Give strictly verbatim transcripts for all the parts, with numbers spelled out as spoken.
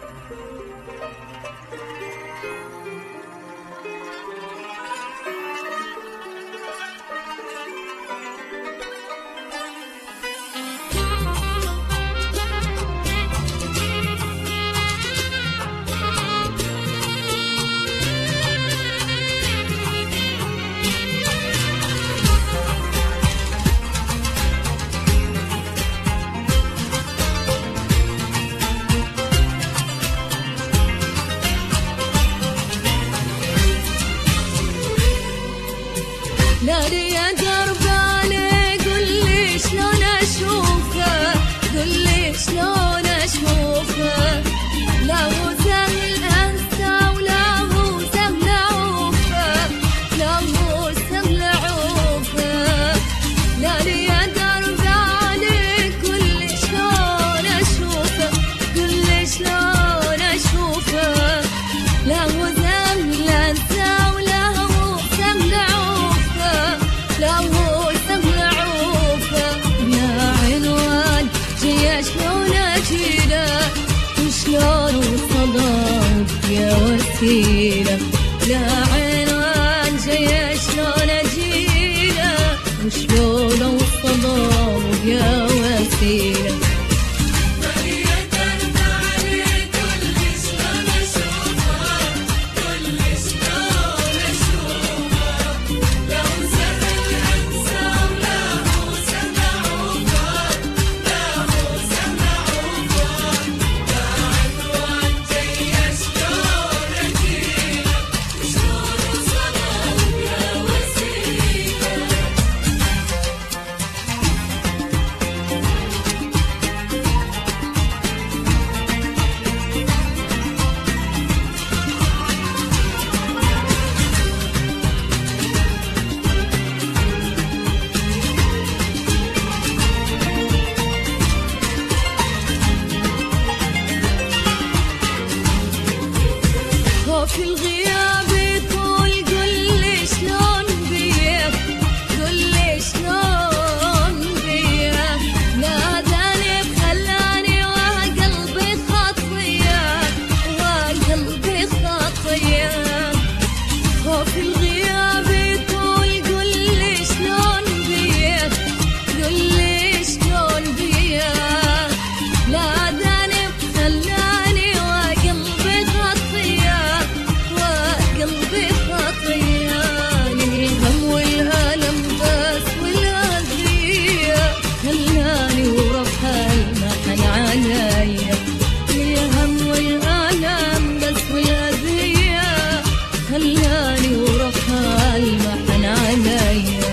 ناري يا درباني قولي شلون اشوفه، قولي شلون اشوفه، لا هو سهل انسى ولا هو سهل اعوفه، لا هو سهل اعوفه. ناري يا درباني قولي شلون اشوفه، قولي شلون اشوفه، لا هو سهل انسى ولا هو سهل اعوفه، لا هو سهل اعوفه. يا عنوان جاي شلون اجيله وشلون وصله يا وسيله، لا عنوان جاي شلون اجيله وشلون وصله يا وسيله. في الغياب يطول قولي شلون بيك، قولي شلون بيك، ناداني خلاني وقلبي خطية وقلبي خطية. في الغياب يطول قولي شلون بيك، قولي شلون بيك، ناداني خلاني وقلبي خطية قلبي خطية. الهم والألم بس والأذية خلاني ورحل ما حن عليا، الهم والألم بس والأذية خلاني ورحل ما حن عليا.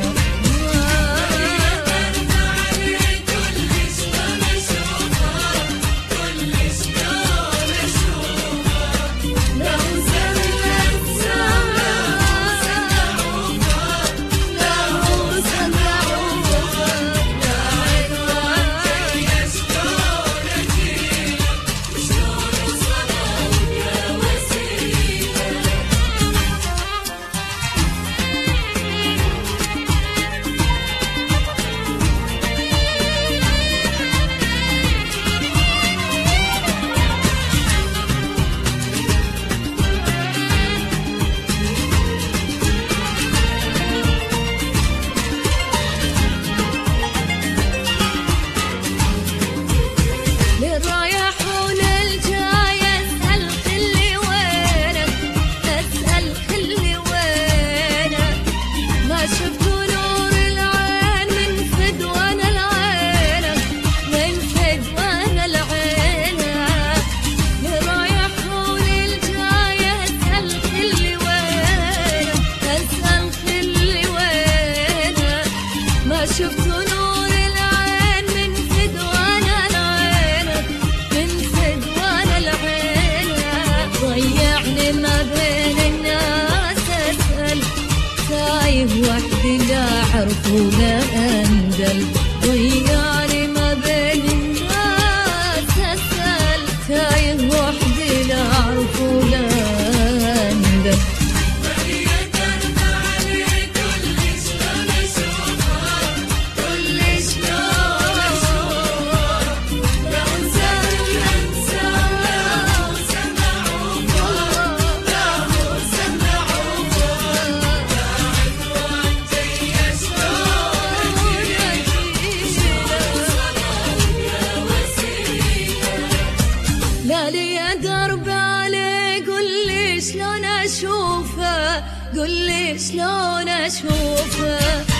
شفت نور العين من فد وانا العينك، من فد وانا العينك، ضيعني ما بين الناس اسأل، تايه وحدي لا اعرف ولا اندل، ضيعني ما بين الناس اسأل، تايه وحدي لا اعرف ولا اندل. لي درب عليه قل لي شلون اشوفه قل لي شلون اشوفه